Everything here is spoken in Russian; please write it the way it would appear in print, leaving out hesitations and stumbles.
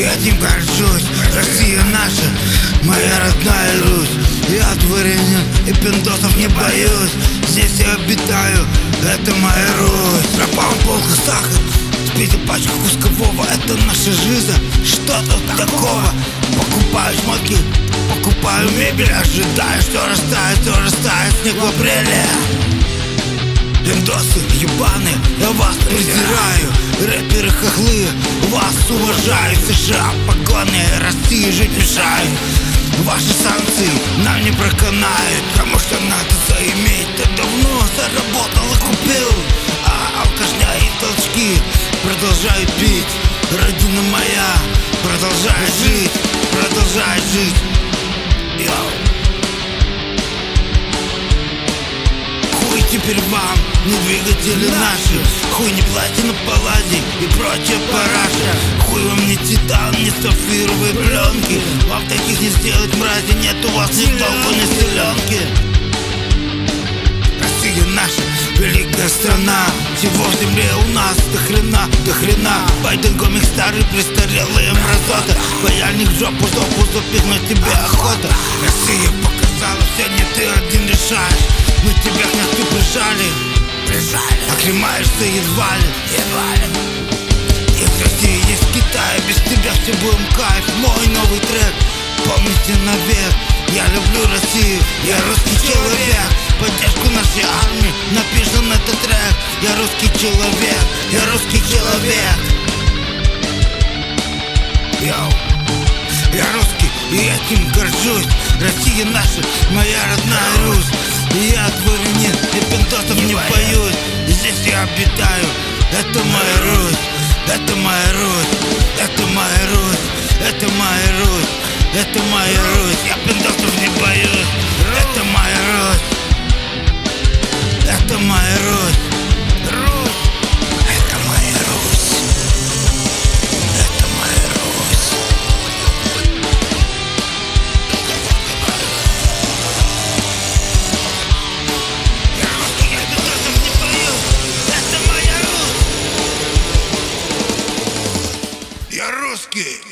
Я этим горжусь, Россия наша, моя родная Русь. Я дворянин и пиндосов не боюсь. Здесь я обитаю, это моя Русь. Пропал полк и сахар, спите пачку кускового. Это наша жизнь, что тут такого? Покупаю шмотки, покупаю мебель, ожидаю, что растает снег в апреле. Пиндосы ебаные, я вас презираю. Рэперы хохлы, вас уважаю. США погоны, России жить мешают. Ваши санкции нам не проканают, потому что надо заиметь. Ты давно заработал и купил, а алкашня и толчки продолжают пить. Родина моя продолжает жить, продолжает жить. Йоу. Хуй теперь вам, не двигатели наши. Хуй не платина палладий и прочая параша. Хуй вам не титан, не сапфировые пленки. Вам таких не сделать, мрази, нет у вас ни толку, ни селенки. Россия наша великая страна, всего в земле у нас до хрена. Байден гомик старый, престарелые мразота. Паяльник в жопу запихнуть тебе охота. Россия показала, все не ты один решаешь. Мы тебя к ногтю прижали, оклемаешься едва ли. Есть Россия, есть Китай, без тебя все будем кайф. Мой новый трек, помните навек. Я люблю Россию, я русский человек. Поддержку нашей армии напишем этот трек. Я русский человек, я русский человек. Йоу. Я русский, и этим горжусь. Россия наша, моя родная Русь. И я дворянин, и пиндосов не боюсь. Здесь я обитаю, это моя Русь. Это моя Русь, это моя Русь, это моя Русь, это моя Русь. Я пиндосов не боюсь. Это моя Русь, это моя Русь. Русь, это моя Русь, это моя Русь. Я русский, я пиндосов не боюсь. Это моя Русь. Я русский.